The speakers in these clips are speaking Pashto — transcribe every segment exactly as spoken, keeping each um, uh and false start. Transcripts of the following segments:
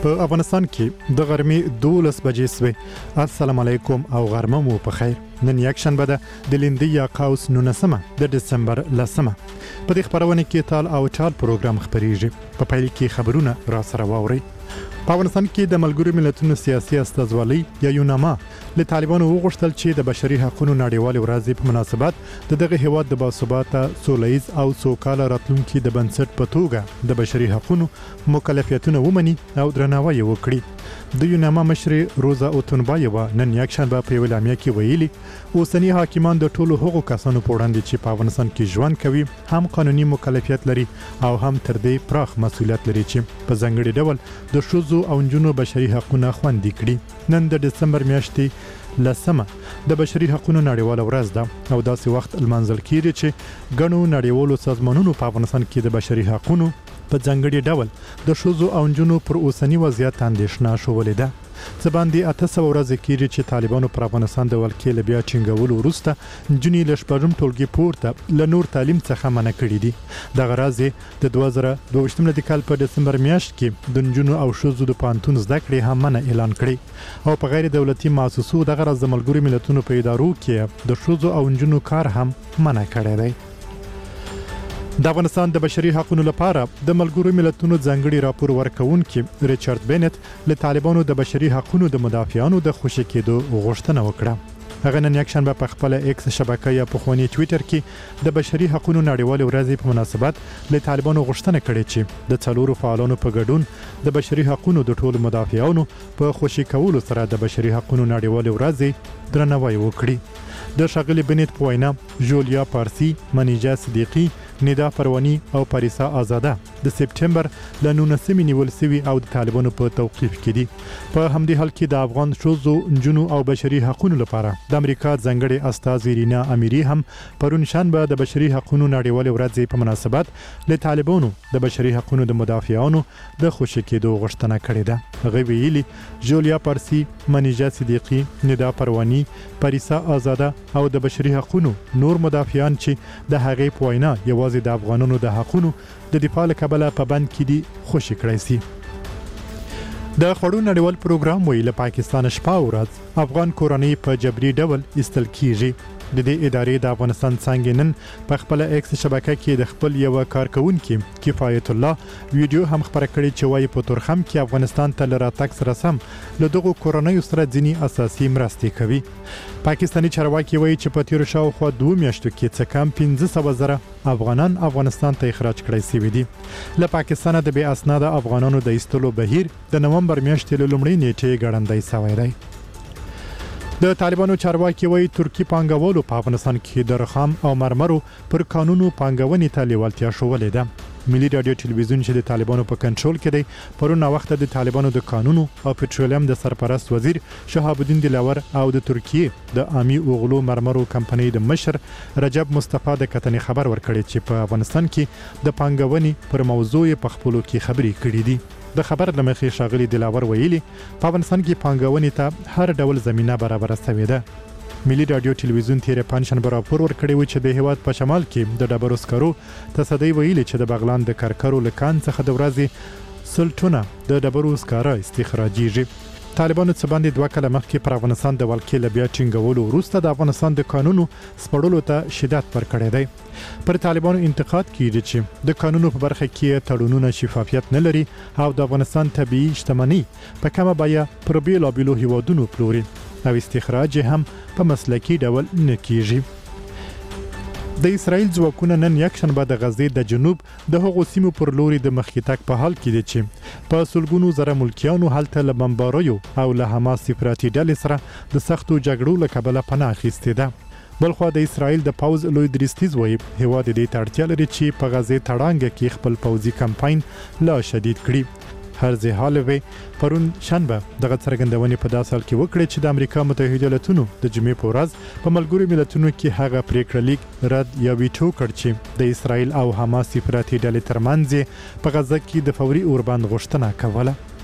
په افغانستان کې د غرمې دولس بجې سوې. السلام علیکم او غرمه مو په خیر. نن یک شنبه ده د لیندۍ یا قوس نولسمه د دسمبر لسمه. په دې خبرونه کې تال او چال پروګرام خبريږي. په پیل کې خبرونه را سره واوري. په افغانستان کې د ملګرو ملتونو سیاسي استازولۍ یا یوناما له طالبانو وغوښتل چې د بشري حقوقو نړیوالې ورځې په مناسبت د دغه هیواد د باثباته سولهییز او سوکاله راتلونکي د بنسټ په توګه د بشري حقوقو مکلفیتونه ومني او درناوی وکړي. د یوناما مشر روزا اوتونبایوا نن یکشنبه په یوه اعلامیه کې ویلي اوسنی حاکمان د ټولو هغو کسانو په وړاندې چې په افغانستان کې ژوند کوي هم قانوني مکلفیت لري او هم تر دې پراخ مسؤلیت لري چې په ځانګړي ډول د ښځو او نجونو بشري حقوقونه خوندي کړي. نن د دسمبر میاشتې لسمه د بشري حقوقو نړیواله ورځ ده او داسې وخت لمانځل کیږي چې ګڼو نړیوالو سازمانونو په افغانستان کې د بشري حقوقو په ځانګړي ډول د ښځو او نجونو پر اوسنی وضعیت اندېښنه شولې ده. څه باندې اته سوه ورځې کېږي چې طالبانو پر افغانستان د ولکې له بیا ټینګولو وروسته نجونې له شپږم ټولګي پورته له نور تعلیم څخه منع کړي دي. دغه راز د دوه زره دوه ویشتم کال په دسمبر میاشت کې د نجونو او ښځو د پوهنتون زده کړې هم منع اعلان کړي او په غیر دولتي مؤسسو دغه راز د ملګرو ملتونو په ادارو کې د ښځو او نجونو کار هم منع کړی دی. د افغانستان د بشري حقوقو لپاره د ملګرو ملتونو ځانګړي راپور ورکونکي ریچارډ بینټ له طالبانو د بشري حقوقو د مدافعانو د خوشي کېدو غوښتنه وکړه. هغه نن یکشنبه په خپل ایکس شبکه یا په خواني ټوئیټر کې د بشري حقوقو نړیوالې ورځې په مناسبت له طالبانو غوښتنه کړې چې د څلورو فعالانو په ګډون د بشري حقوقو د ټولو مدافعانو په خوشي کولو سره د بشري حقوقو نړیوالې ورځې درناوی وکړي. د ښاغلي بنت په وینا جولیا پارسی، منیجا صدیقی، ندا پروانی او پاریسا آزاده د سپټمبر له نولسمې نیول سوي او د طالبانو په توقیف کې دي. په همدې حال کې د افغان ښځو، نجونو او بشري حقوقو لپاره د امریکا ځانګړي استازي رینا امیری هم پرون شنبه د بشري حقوقو نړیوالې ورځې په مناسبت له طالبانو د بشري حقوقو د مدافعانو د خوشي کېدو غوښتنه کړې ده. هغه ویلي جولیا پارسی، منیجا صدیقی، ندا پروانی، پاریسا آزاده او د بشري حقوقو نور مدافعان چې د هغې په وینا یوازې د افغانانو د حقوقو د دفاع له کبله په بند کې دي خوشي کړی سي. د خوړو نړیوال پروګرام وی له پاکستان شپه ورځ افغان کورنۍ په جبري ډول ایستل کیږي. د دې ادارې د افغانستان څنګه نن په خپل ایکس شبکه کې د خپل یو کارکونکو کفایت الله ویډیو هم خبره کړې چې وايي په تورخم کې افغانستان ته لراتک سره سم له دغه کورنۍ سره ځینی اساسي مرستې کوي. پاکستاني چارواکي وایي چې په تیر شاوخوا دوه میاشتو کې څه کم پنځه سوه زره افغانان افغانستان ته اخراج کړی شوي دي. له پاکستانه د بې اسناده افغانانو د ایستلو بهیر د نومبر میاشتې له لومړۍ نیټې ګړندی شوی دی. د طالبانو چارواکي وایي ترکی پانګوالو په افغانستان کې د رخام او مرمرو پر قانونو پانګونې ته لیوالتیا ښولې ده. ملي رادیو ټلویزیون چې د طالبانو په کنټرول کې دی پرون وخت د طالبانو د قانونو او پټرولیم د سرپرست وزیر شهاب الدین دلاور او د ترکیه د امي اوغلو مرمرو کمپنۍ د مشر رجب مصطفی د کتنې خبر ورکړی چې په افغانستان کې د پانګونې پر موضوع په خپلو کې خبرې کړې دي. د خبر لمخې ښاغلي دلاور ویلي په افغانستان کې پانګونې ته هر ډول زمینه برابره شوې ده. ملي رادیو ټلویزیون تیر پنځشنبه راپور ورکړی و چې د هیواد په شمال کې د ډبرو سکرو تصدی ویلي چې د بغلان د کرکرو لکان څخه د ورځې سلټونه د ډبرو سکاره استخراجیږي. طالبانو څه باندې دوه کاله مخکې پر افغانستان د ولکې له بیا ټینګولو وروسته د افغانستان د قانونو سپړلو ته شدت ورکړی دی. پر طالبانو انتقاد کیږي چې د قانونو په برخه کې تړونونه شفافیت نه لري او د افغانستان طبیعي شتمنۍ په کومه بیه پر بیلابیلو هیوادونو پلوري او استخراج هم په مسلکي ډول نه کیږي. د اسرائیل ځواکونه نن یکشنبه د غزې د جنوب د هغو سیمو پر لوري د مخکې تګ په حال کې دي چې په سلګونو زره ملکیانو هلته له بمباریو او له حماس افراطي ډلې سره د سختو جګړو له کبله پناه اخیستې ده. بلخوا د اسرائیل د پوز لوی دریستیز وایي هیواد دې ته اړتیا لري چې په غزې تړانګه کې خپل پوځي کمپاین لا شدید کړي. هرزي هالوی پرون شنبه دغه څرګندونې په داسې حال کې وکړې چې د امریکا متحده ایالاتونو د جمعې په ورځ په ملګرو ملتونو کې هغه پریکړه لیک رد یا ویټو کړ چې د اسرائیل او حماس افراطي ډلې ترمنځ په غزه کې د فوري اوربند غوښتنه کوله.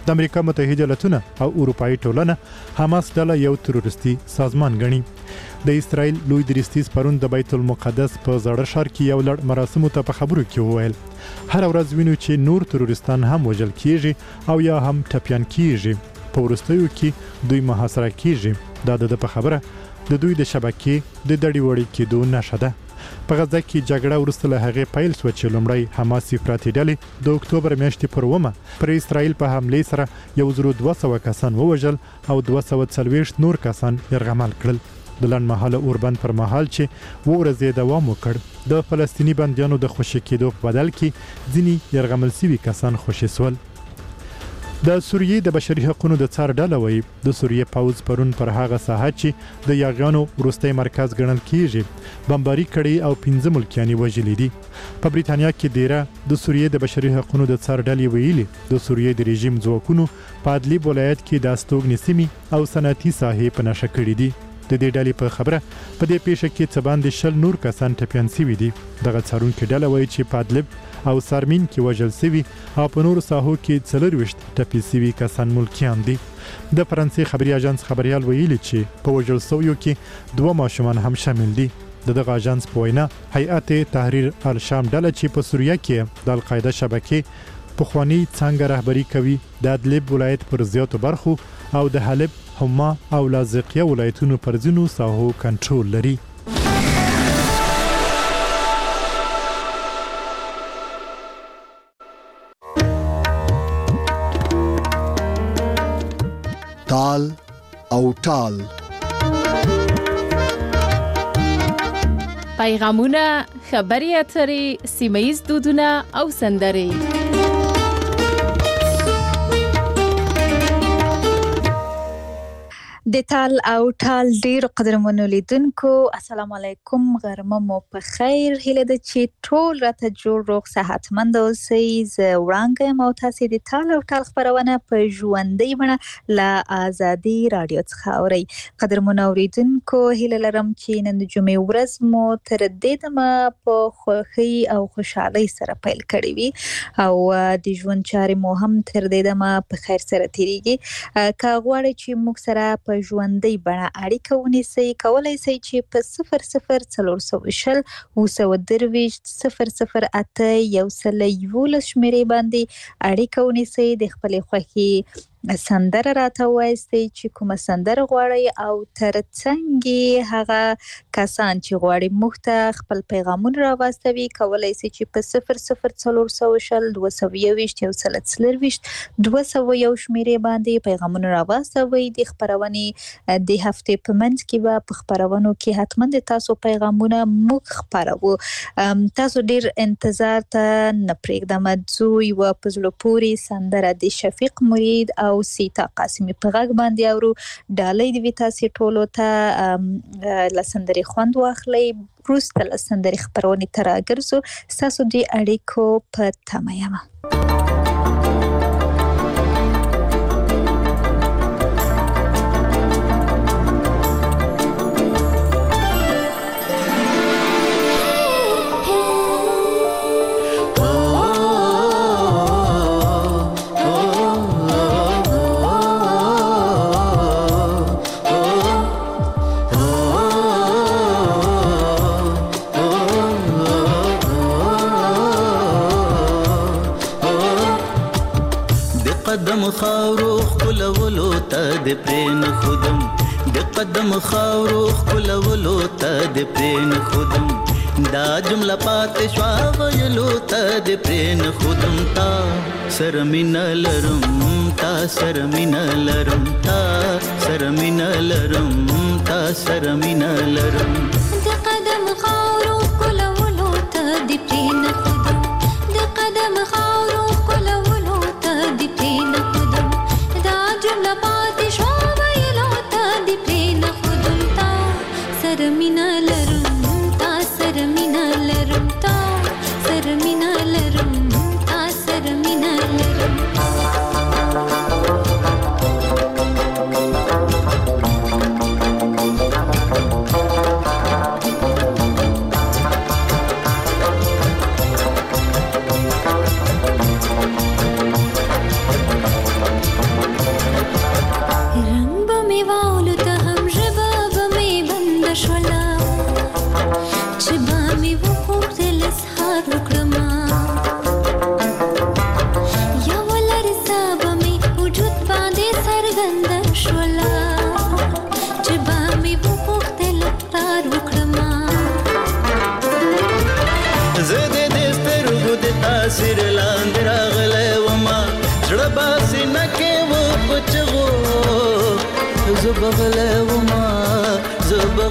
د امریکا متحده ایالاتونه او اروپאי ټولنه حماس ډله یو تروریستي سازمان ګڼي. د اسرائیل لوی درستیز پرون د بیت المقدس په زړه ښار کې یو لړ مراسمو ته په خبرو کې وویل هر ورځ وینو چې نور تروریستان هم وژل کیږي او یا هم ټپیان کیږي. په وروستیو کې دوی محاصره کیږي. دا د په خبره د دوی د شبکې د دړي وړي کېدو نښه ده. په غزه کې جګړه وروسته له هغې پیل شوه چې لومړی حماس افراطي ډلې د اکتوبر میاشتې پر اوومه پر اسرائیل په حملې سره یو زر او دوه سوه کسان ووژل او دوه سوه څلوېښت نور کسان یرغمل کړل. د لنډمهاله اوربند پر مهال چې اووه ورځې دوام وکړ د فلسطیني بندیانو د خوشي کېدو په بدل کې ځینې یرغمل شوي کسان خوشي سول. د سوریې د بشري حقوقو د څار ډله وایي د سوریې پوځ پرون پر هغه ساحه چې د یاغیانو وروستی مرکز ګڼل کیږي بمباري کړي او پنځه ملکیان وژلي دي. په بریتانیا کې ډیره د سوریې د بشري حقوقو د څار ډلې ویلي د سوریې د رژیم ځواکونو په ادلیب ولایت کې د استوګنې سیمې او صنعتي ساحې په نښه کړي دي. د دې ډلې په خبره په دې پیښه کې څه باندې شل نور کسان ټپیان شوي دي. دغه څارونکي ډله وایي چې په ادلب او سارمین کې وژل شوي او په نورو ساحو کې څلرویشت ټپي شوي کسان ملکیان دي. د فرانسې خبري اژانس خبريال ویلي چې په وژل شویو کې دوه ماشومان هم شامل دي. د دغه اژانس په وینا هیئت تحریر الشام ډله چې په سوریه کې د القاعده شبکې پخوانی څنګه رهبری کوي د ادلب ولایت پر زیاتو برخو او د حلب، حما او لاذقیه ولایتونو پر ځینو ساحو کنټرول لري. تال او ټال پیغامونه، خبري اترې، سیمه‌ییز دودونه او سندرې. د تال او ټال ډیر قدرمنو لیدونکو السلام علیکم، غرمه مو په خیر. هیله ده چې ټول راته جوړ روغ صحتمند اوسئ. زه وړانګه یم او تاسې د تال او ټال خپرونه په ژوندۍ بڼه له ازادي رادیو څخه اورئ. قدرمنو اوریدونکو هیله لرم چې نن د جمعې ورځ مو تر دې دمه په خوښۍ او خوشحالۍ سره پیل کړې وي او د ژوند چارې مو هم تر دې دمه په خیر سره تیریږي. که غواړئ چې موږ سره په ژوندۍ بڼه اړیکه ونیسئ، کولی شئ چې په صفر صفر څلور سوه شل اووه سوه درویشت صفر صفر اته یو سل یولس شمېرې باندې اړیکه ونیسئ. د خپلې خوښې سندره راته وایستئ چې کومه سندره غواړئ او ترڅنګ هغه کسان چې غواړي موږ ته خپل پیغامونه راواستوي کولی شي چې په صفر صفر څلور سوه شل دوه سوه یوویشت یو سل څلرویشت دوه سوه یو شمېرې باندې پیغامونه راواستوي. د خپرونې د هفتې په منځ کې به په خپرونو کې حتما د تاسو پیغامونه موږ خپروو. تاسو ډیر انتظار ته نه پرېږدم. ځو یوه په زړه پورې سندره د شفیق مرید او سیتا قاسمی په غږ باندې اورو. ډالۍ د وی تاسې ټولو ته له سندرې خوند واخلئ. وروسته له سندرې خپرونې ته راګرځو. ستاسو د اړیکو په تمه یم. قدم خاورو خلولو ته د پرین خودم د قدم خاورو خلولو ته د پرین خودم دا جمله پاتې شوا ویلو ته د پرین خودم تا سره مینه لرم تا سره مینه لرم تا سره مینه لرم تا سره مینه لرم د قدم خاورو خلولو ته د پرین خودم د قدم خاورو خلولو ته د پرین خودم دا جمله پاتې شوا ویلو ته د پرین خودم تا سره مینه لرم تا سره مینه لرم تا سره مینه لرم تا سره مینه لرم مې وغوښتل اسهار وکړمه یوه لرزه به مې وجود باندې څرګنده شوله چې به مې وغوښتل اقرار وکړمه زه د دې سترګو د تاثیر لاندې راغلی ومه زړه به سینه کې و په چغو زه به غلی ومه زه به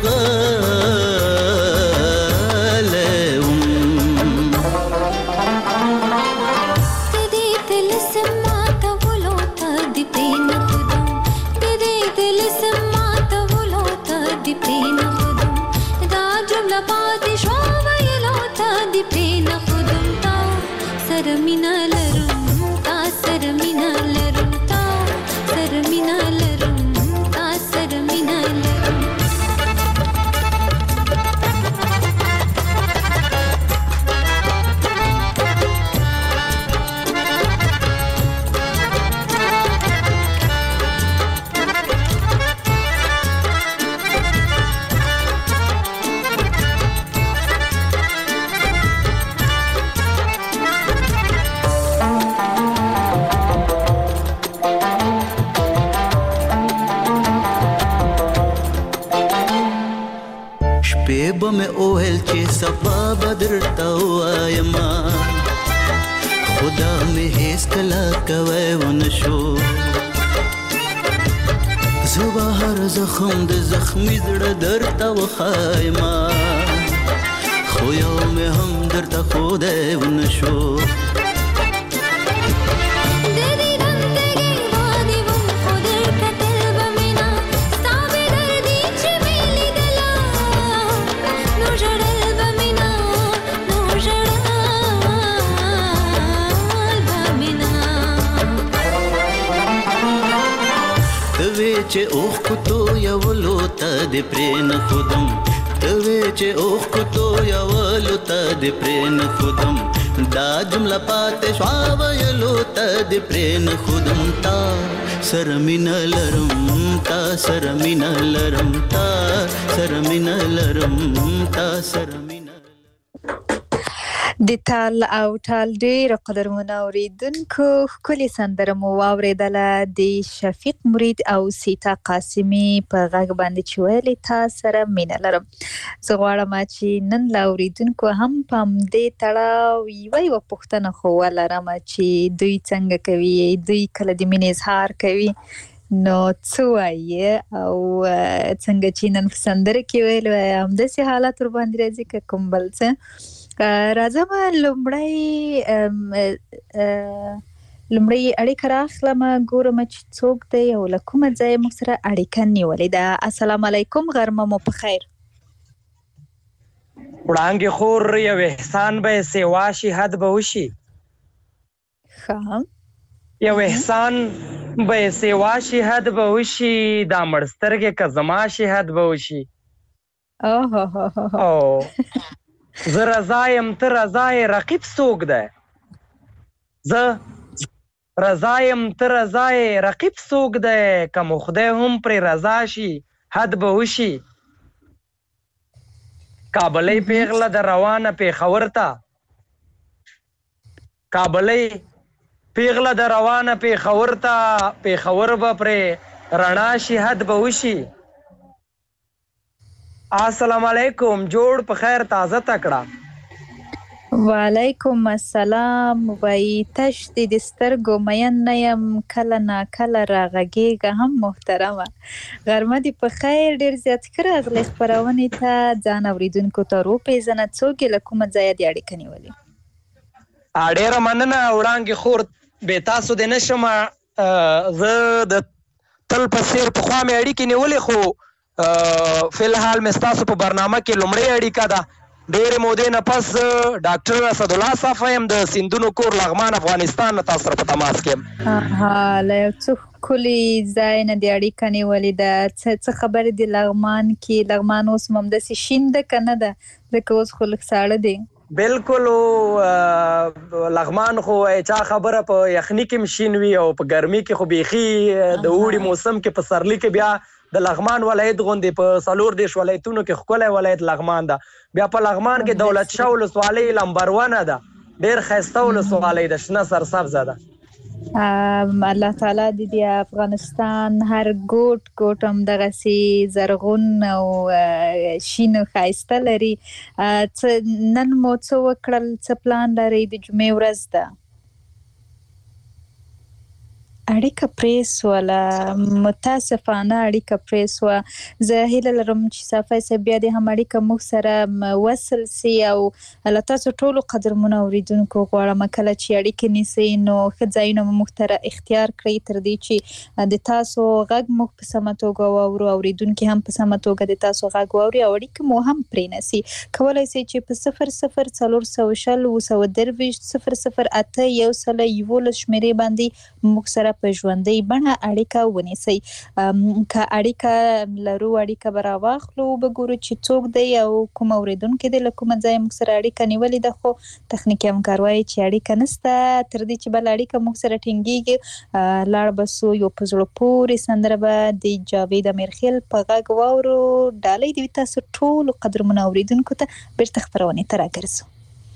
غلی وم د دې طلسم ماتولو ته دې پرېنښودم د دې طلسم ماتولو ته دې پرېنښودم دا جمله پاتې شوه ویلو ته دې پرېنښودم تا سره مینه لرم تا سره مینه لرم تا سره مینه لرم تا سره مینه لرم شپې به مې اوهل چې سبا به درته ووایم خدا مې هېڅکله کوی ونه شو زه به هر زخم د زخمي زړه درته وښایم خو یو مې هم درته ښودی ونه شو چې اوښکو تویولو ته دې پرېنښودم ته وې چې اوښکو تویولو ته دې پرېنښودم دا جمله پاتې شوه ویلو ته دې پرېنښودم تا سره مینه لرم تا سره مینه لرم تا سره مینه لرم تا سره مینه د تال او ټال ډېر قدرمنو اوریدونکو ښکلې سندره مو واورېدله د شفیق مرید او سیتا قاسمي په غږ باندې چې ویلې تا سره مینه لرم زه غواړم چې نن له اوریدونکو هم په همدې تړاو یوه یوه پوښتنه خو ولرم چې دوی څنګه کوي دوی کله د مینې اظهار کوي نو څه وایي او څنګه چې نن په سندره کې ویل همداسې حالات ورباندې راځي که کوم بل څه راځم لومړی لومړی اړیکه راخلم ګورم چې څوک دی او له کومه ځایه موږ سره اړیکه نیولې ده السلام علیکم غرمه مو په خیر وړانګې خور یو احسان به سیوا شي حد به وشي ښه یو احسان به سیوا شي حد به وشي دا مړ سترګې که زما شي حد به وشي او زه رضا یم ته رضا یې رقیب څوک دی زه رضا یم ته رضا یې رقیب څوک دی که مو خدای هم پرې رضا شي حد به وشي کابلۍ پیغله د روانه پېښور ته کابلۍ پیغله د روانه پېښور ته پېښور به پرې رڼا شي حد به وشي السلام علیکم جوړ په خیر تازه تکړه وعلیکم السلام وای تش دې د سترګو مین نه یم کله نا کله راغږیږه هم محترمه غرمه دې په خیر ډېر زیات ښه راغلی خپرونې ته ځان اوریدونکو ته وپېژنه څوک یې له کومه ځایه دې اړیکه نیولې ډېره مننه وړانګې خور بې تاسو دې نه شم زه د تل په څېر پخوا مې اړیکې نیولې خو فی الحال مې ستاسو په برنامه کې لومړۍ اړیکه ده ډېرې مودې نه پس ډاکټر اسدالله صافی یم د سیندونو کور لغمان افغانستان نه تاسو سره په تماس کې یم له یو څه ښکلي ځای نه دې اړیکه نیولې ده څه خبرې دي لغمان کې لغمان اوس هم همداسې شین ده که نه ده ځکه اوس خو لږ ساړه دی بالکل لغمان خو چا خبره په یخني کې هم شین وي او په ګرمي کې خو بیخي د اوړي موسم کې په سرلي کې بیا د لغمان ولایت غوندې په څلور دېرش ولایتونو کې ښکلی ولایت لغمان ده. بیا په لغمان کې دولت شاه ولسوالۍ لمبر ونه ده، ډېر ښایسته ولسوالۍ ده، شنه سرسبزه ده. الله تعالی دې د افغانستان هر ګوټ ګوټ هم دغسې زرغون او شین او ښایسته لري. نن مو څه وکړل، څه پلان لرئ؟ د جمعې ورځ ده، اړیکه پرې سوله، متاسفانه اړیکه پرې سوه. زه هیله لرم چې صافی صاحب بیا دې هم اړیکه موږ سره وصل سي او له تاسو ټولو قدرمنو اورېدونکو غواړم کله چې اړیکې نیسئ نو ښه ځایونه مو موږ ته اختیار کړئ تر دې چې د تاسو غږ موږ په سمه توګه واورو، اورېدونکي هم په سمه توګه د تاسو غږ واوري او اړیکه مو هم پرې نه سي. کولی سئ چې په صفر صفر څلور سوه شل اووه سوه درویشت صفر صفر اته یو سل یولس شمېرې باندې موږ سره په ژوندۍ بڼه اړیکه ونیسئ. که اړیکه لرو اړیکه به راواخلو، وګورو چې څوک دی او کوم اورېدونکی دی له کومه ځایه موږ سره اړیکه نیولې ده، خو تخنیکي همکار وایي چې اړیکه نشته. تر دې چې بله اړیکه موږ سره ټینګېږي لاړ به سو یو په زړه پورې سندره به د جاوید امیرخیل په غږ واورو. ډالۍ دې وي تاسو ټولو قدرمنو اورېدونکو ته. بیرته خپرونې ته راګرځو.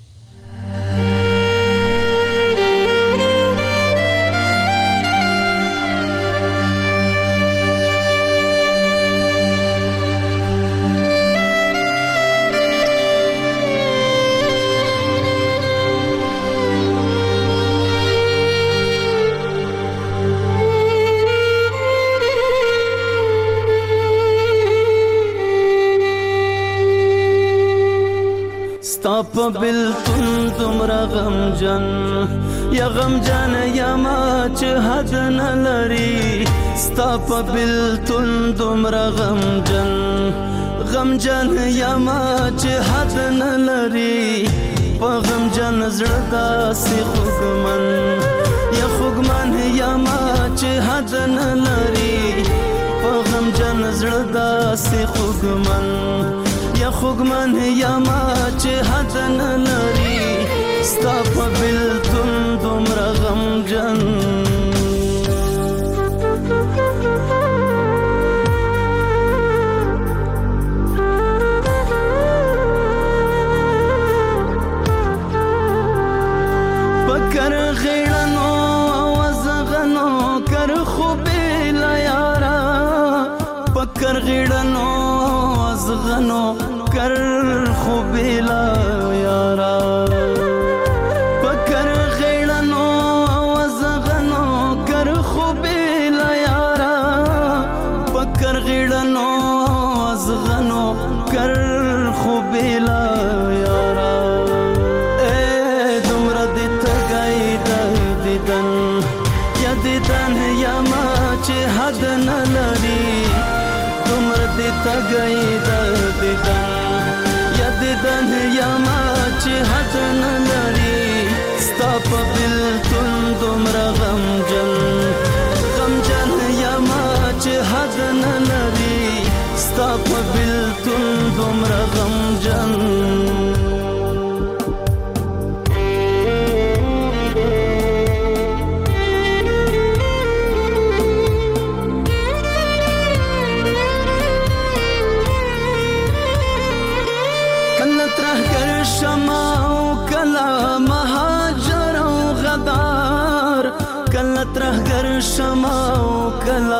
ستا په بلتون دومره غمجن یا غمجن یما چې حد نه لري. ستا په بلتون دومره غمجن غمجن یما چې حد نه لري. په غمجن زړه داسې خوږمن یا خوږمن یما چې حد نه لري. په غمجن زړه داسې خوږمن یا خوږمن یما چې حد نه لري. ستا په بلتون دومره غمجن پکر غیړنو وزغنو کر خوبې لا یارا. پکر غیړنو وزغنو کر خوبې لا یارا. پکر غیړنو وزغنو کر خوبې لا یارا. پکر غیړنو وزغنو کر خوبې لا یارا. اے دومره دې تګی د دیدن یا دیدن یما چې حد نه لري. دومره دې تګی د دیدن یا دیدن یما چې حد نه لري. ستا په بلتون دومره غمجن غمجن یما چې حد نه لري. ستا په بلتون دومره غمجن شما او کلا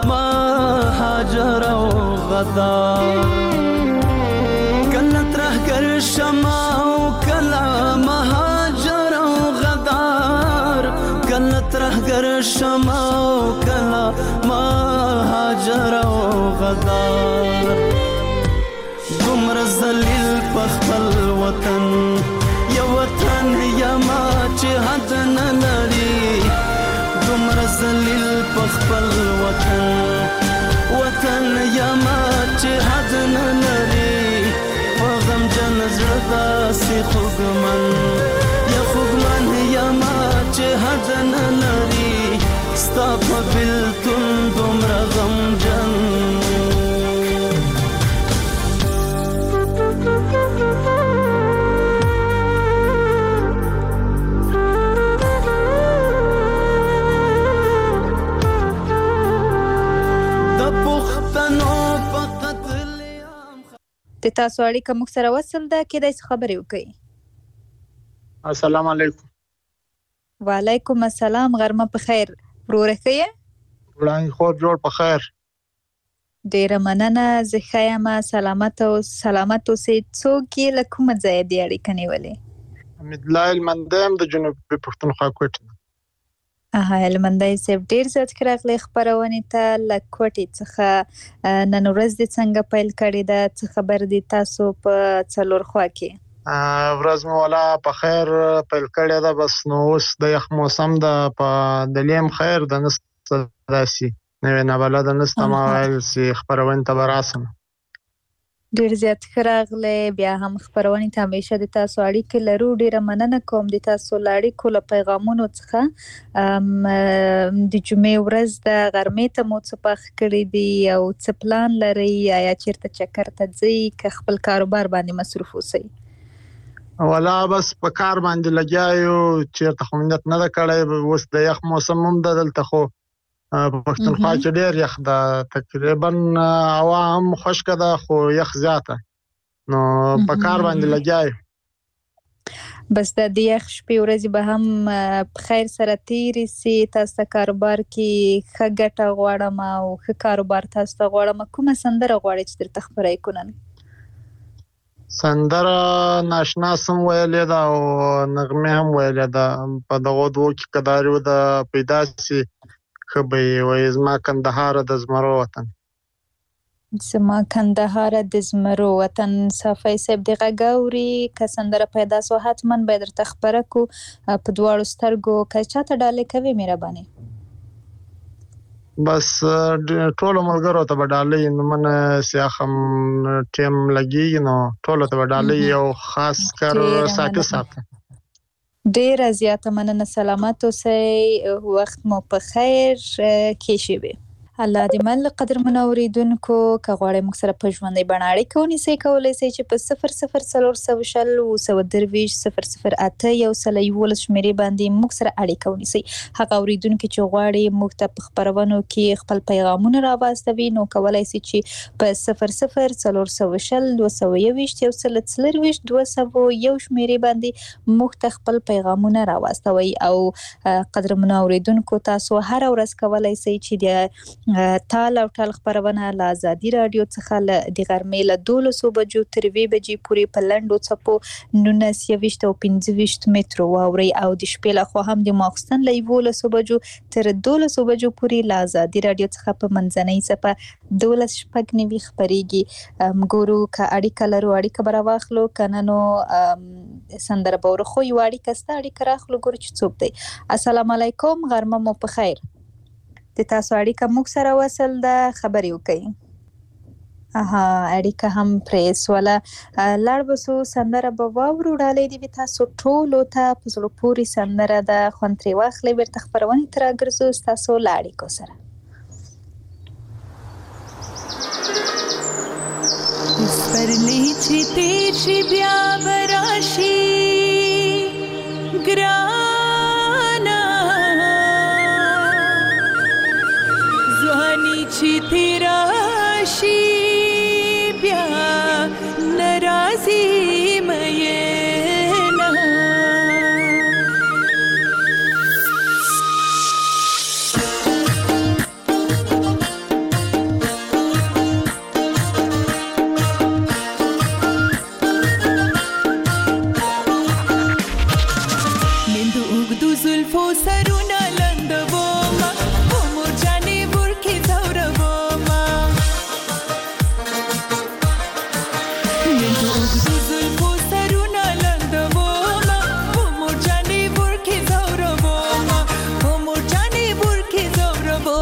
مهاجر او غدار. کلا ترهګر شما او کلا مهاجر او غدار. کلا ترهګر شما او کلا مهاجر او غدار. دومره ذلیل په خپل وطن یا وطن یما چې حد نه لري. دومره ذلیل په خپل وطن وطن یما چې حد نه لري. په غمجن زړه داسې خوږمن یا خوږمن یما چې حد نه لري. ستا په بلتون دومره غمجن د تاسو اړیکه موږ سره وصل ده، کېدای شي خبرې وکړئ. السلام علیکم. وعلیکم السلام. غرمه په خیر. وروره ښه یې؟ وړانګې خور جوړ په خیر. ډېره مننه. زه ښه یم، سلامت او سلامت اوسئ. څوک یې له کومه ځایه دې اړیکه نیولې؟ حمیدالله هلمندی یم، د جنوبي پښتونخوا کوټې نه. اها، هلمندی صاحب ډېر زیات ښه راغلی خپرونې ته. له کوټې څخه نن ورځ دې څنګه پیل کړې ده؟ څه خبر دي تاسو په څلور خوا کې؟ ورځ مو والا په خیر پیل کړې ده. بس نو اوس د یخ موسم ده، په د لیم خیر د نسته داسې نوې نابلده نسته. ما ویل چې خپرونې ته به راسم. ډېر زیات ښه راغلی. بیا هم خپرونې ته همیشه د تاسو اړیکې لرو. ډېره مننه کوم د تاسو له اړیکو له پیغامونو څخه. د جمعې ورځ د غرمې ته مو څه پخ کړي دي او څه پلان لرئ؟ آیا چیرته چکر ته ځئ که خپل کاروبار باندې مصروف اوسئ؟ والا بس په کار باندې لګیا یو، چیرته خو نیت نه ده کړی. اوس د یخ موسم هم ده دلته، خو په پښتونخوا کې ډېر یخ ده. تقریبا هوا هم خشکه ده خو یخ زیاته، نو په کار باندې لګیا یو. بس د دې یخ شپې ورځې به هم په خیر سره تېرې سي. تاسو ته کاروبار کې ښه ګټه غواړم او ښه کاروبار تاسو ته غواړم. کومه سندره غواړئ چې درته خپره یې کړو نن؟ سندره ناشنا سم ویلې ده او نغمې هم ویلې ده. په دغو دوو کې کدار یو د پیدا سي ښه به یې وایي زما کندهاره د زمرو وطن. زما کندهاره د زمرو وطن. صافی صاحب د غږ اوري که سندره پیدا سو حتما به یې درته خپره کړو په دواړو سترګو. که چاته ډالۍ کوي مهرباني؟ بس ټولو ملګرو ته به ډالۍ، نو من سیاخم ټیم لګي نو ټولو ته به ډالۍ او خاص کر ساتي ساته. ډېره زیاته مننه. سلامت اوسئ. وخت مو په خیر. کې شي وي. الله دې مل قدرمنو اوریدونکو که غواړئ موږ سره په ژوندۍ بڼه اړیکه ونیسئ، کولی شئ چې په صفر صفر څلور سوه شل اووه سوه درویشت صفر صفر اته یو سل یولس شمېرې باندې موږ سره اړیکه ونیسئ. هغه اوریدونکي چې غواړي موږ ته په خپرونو کې خپل پیغامونه راواستوي نو کولی شي چې په صفر صفر څلور سوه شل دوه سوه یوویشت یو سل څلرویشت دوه سوه یو شمېرې باندې موږ ته خپل پیغامونه راواستوي. او قدرمنو اوریدونکو تاسو هر ورځ کولی شئ چې د تال او ټال خپرونه له ازادي راډیو څخه له د غرمې له دولسو بجو تر یوې بجې پورې په لنډو څپو نولس یوویشت او پنځه ویشت مترو واورئ او د شپې لخوا هم د ماخوستن له یولسو بجو تر دولسو بجو پورې له ازادي راډیو څخه په منځنۍ څپه دولس شپږ نوي خپرېږي. ګورو که اړیکه لرو اړیکه به راواخلو، که نه نو سندره به ورخو. یوه اړیکه سته، اړیکه راخلو، ګورو چې څوک دی. السلام علیکم. غرمه مو په خیر. د تاسو اړیکه موږ سره وصل ده، خبرې وکړئ. اها، اړیکه هم پرې سوله. لاړ به سو سندره به واورو. ډالۍ دې وي تاسو ټولو ته په زړه پورې سندره ده، خوند ترې واخلئ. بیرته خپرونې ته راګرځو ستاسو له اړیکو سره. سپرلی چې تیر شي بیا به راشي ګرانه، ځواني چې تیر شي بیا ناراضي مینه. سرونه لندوما کومو جانې ورکې زوروما نن اوږدو زلفو سرونه لندوما کومو جانې ورکې زوروما کومو جانې ورکې زوروما.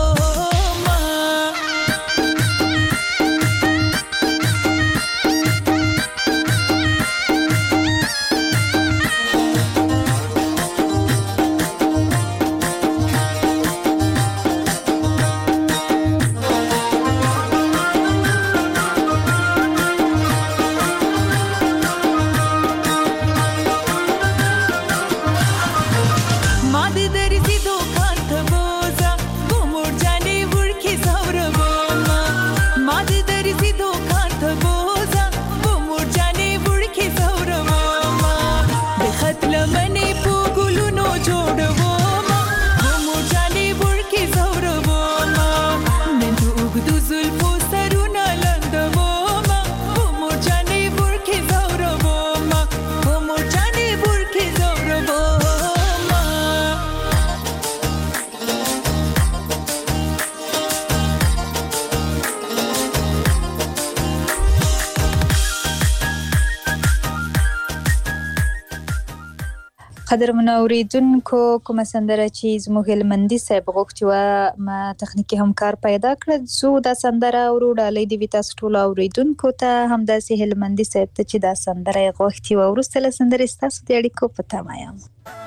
قدرمنو اوریدونکو کومه سندره چې زموږ هلمندي صاحب غوښتي وه ما تخنیکي همکار پیدا کړه زو دا سندره اورو ډالۍ دې وي تاسو ټولو اوریدونکو ته همداسې هلمندي صاحب ته چې دا سندره یې غوښتي وه وروسته له سندرې ستاسو د اړیکو په تمه یم.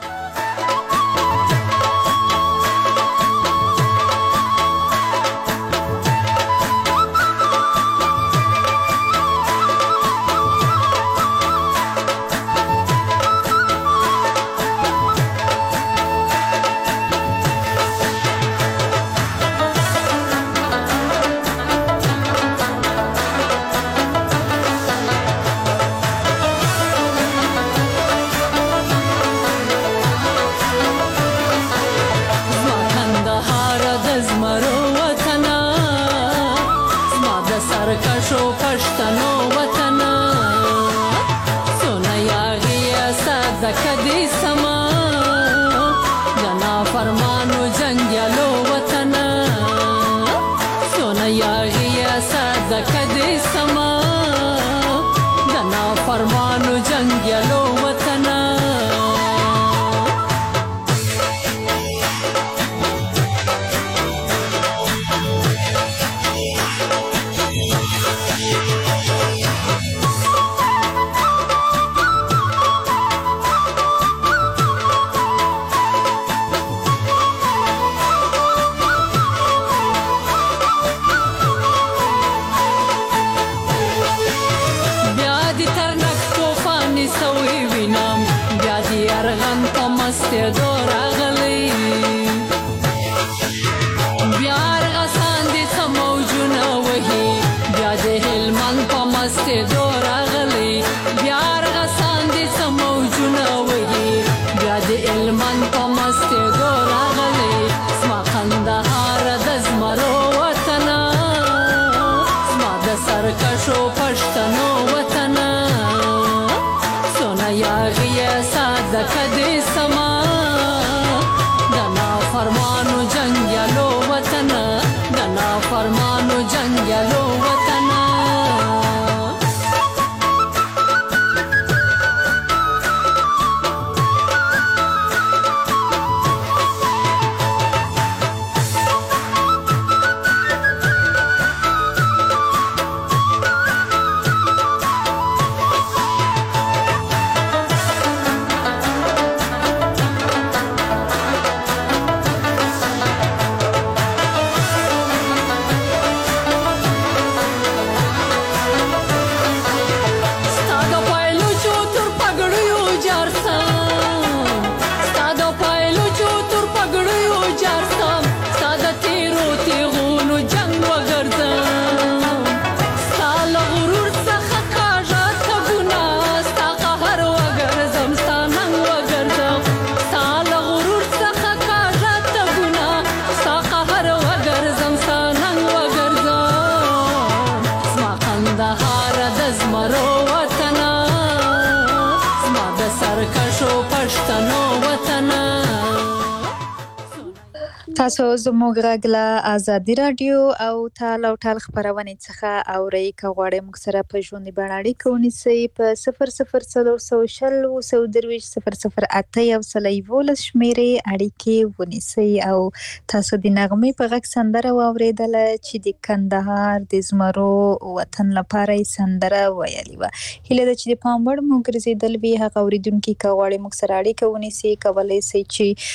تاسو زموږ غږ له ازادي رادیو او تال او ټال خبرونې څخه اورئ که غواړئ موږ سره په ژوندۍ بڼه اړیکه ونیسئ په صفر صفر څلور سوه شل اوه سوه درویشت صفر صفر اته یو سل یولس شمېرې اړیکې ونیسئ او تاسو د نغمې په غږ سندره واورېدله چې د کندهار د زمرو وطن لپاره یې سندره ویلې وه. هیله ده چې د پام وړ مو ګرځېدل وي. هغه اورېدونکي که غواړئ موږ سره اړیکه ونیسئ کولی شئ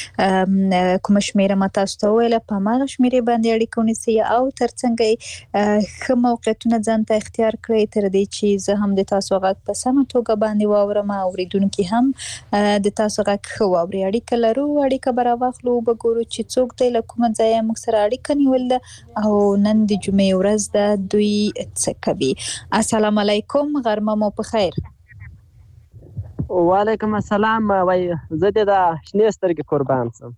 چې کومه شمېره ما تاسو ته وویله په هماغه شمېرې باندې اړیکه ونیسئ او ترڅنګ یې ښه موقعیتونه ځان ته اختیار کړئ تر دې چې زه هم د تاسو غږ په سمه توګه باندې واورم او اورېدونکي هم د تاسو غږ ښه واوري. اړیکه لرو، اړیکه به راواخلو، به ګورو چې څوک دی له کومه ځایه موږ سره اړیکه نیول ده او نن د جمعې ورځ ده دوی څه کوي. السلام علیکم، غرمه مو په خیر. وعلیکم السلام. وای زه د شنې سترګې قربان سم.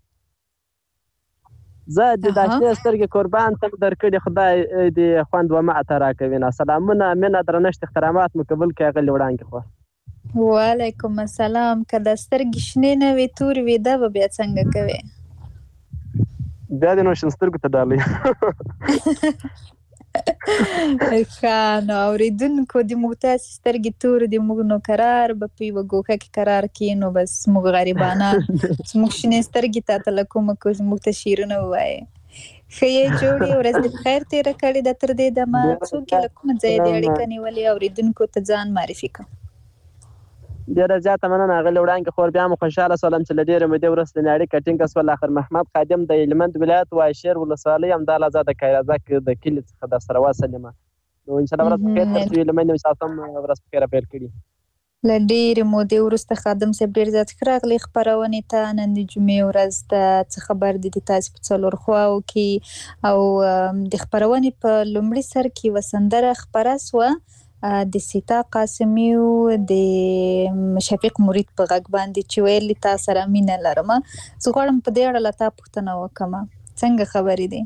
زه د داشنې سترګې قربان تم درکړي، خدای دې خوند و معته راکوي. نه سلامونه، مینه، درنښت، احترامات مو قبول کړئ. غلي وړاندې خو وعلیکم السلام. که د سترګې شنې نه وي تورې وي دا به بیا څنګه کوي؟ بیا دې نو شین سترګو ته ډالۍ. ښه نو اورېدونکو د موږ تاسې سترګې تورې د موږ نو قرار به په یوه ګوښه کې قرار کړي نو بس موږ غریبانان زموږ شینې سترګې تا ته له کومه کو زموږ ته شعرونه ووایې. ښه یې جوړې ورځ دې په خیر تېره کړې ده تر دې دمه څوک یې له کومه ځایه دې اړیکه نیولې اورېدونکو ته ځان معرفي کړه. ډېره زیاته مننه اغلې وړاندې خور بیا مو خوشحاله شولم چې له ډېرې مودې وروسته مې اړیکه ټینګه شوله. آخر محمد خادم د هلمند ولایت وایشیر ولسوالۍ همدا لحظه د کایرازک د کلي څخه درسره وصل یم. نو انشاءالله ورځ په خیر تر څو هیلمن یم چې تاسو هم ورځ په خیره پیل کړي. له ډېرې مودې وروسته خادم صاحب ډېر زیات ښه راغلي خپرونې ته. نن د جمعې ورځ ده، څه خبر دی د تاسې په څلور خواو کې او د خپرونې په لومړي سر کې یوه سندره خپره سوه د سیتا قاسمي د شفیق مرید په غږ باندې چې ویلي تا سره مینه لرمه. زه غواړم په دې اړه له تا پوښتنه وکړمه، څنګه خبرې دي؟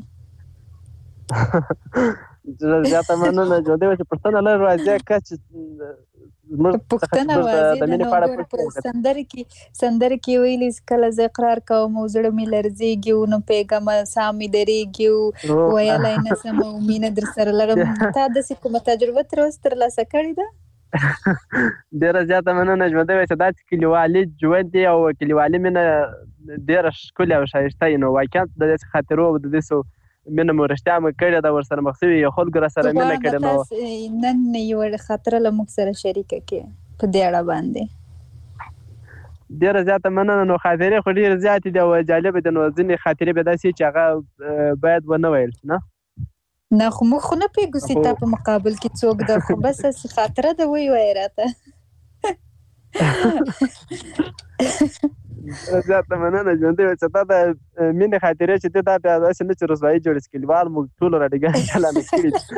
زیاته مننه جوړې وه چې پوښتنه لرو راځي که چې پوښتنه واضح ده. نو ګوره په سندره کې سندره کې ویلي کله زه اقرار کوم او زړه مې لرزېږي نو پیغامه ساه مې درېږي ویلی نه سم او مینه در سره لرم. تا داسې کومه تجربه تر اوسه ترلاسه کړې ده؟ ډېره زیاته مننه ژوندی وایي چې دا چې کلیوالي ژوند دی او کلیوالي مینه ډېره ښکلې او ښایسته وي. نو واقعا د داسې خاطرو او د داسې مینه مو رښتیا مو کړې ده ورسره مخ شوي یو خلکو راسره مینه کړې. نو نن یوه خاطره له موږ سره شریکه کړې په دې اړه باندې. ډېره زیاته مننه. نو خاطرې خو ډېرې زیاتې دي او جالبه دي. نو ځینې خاطرې به داسې چې هغه باید ونه ویل نه نه خو موږ خو نه پوهېږو چې تا په مقابل کې څوک ده، خو بس هسې خاطره ده ویې راته. زیاته مننه ژوندی وایي چې تا د مینې خاطرې چې دی دا بیا داسې نه چې رسوایي جوړې چې کلیوال موږ ټولو راډیګانې چالانه کړي دي.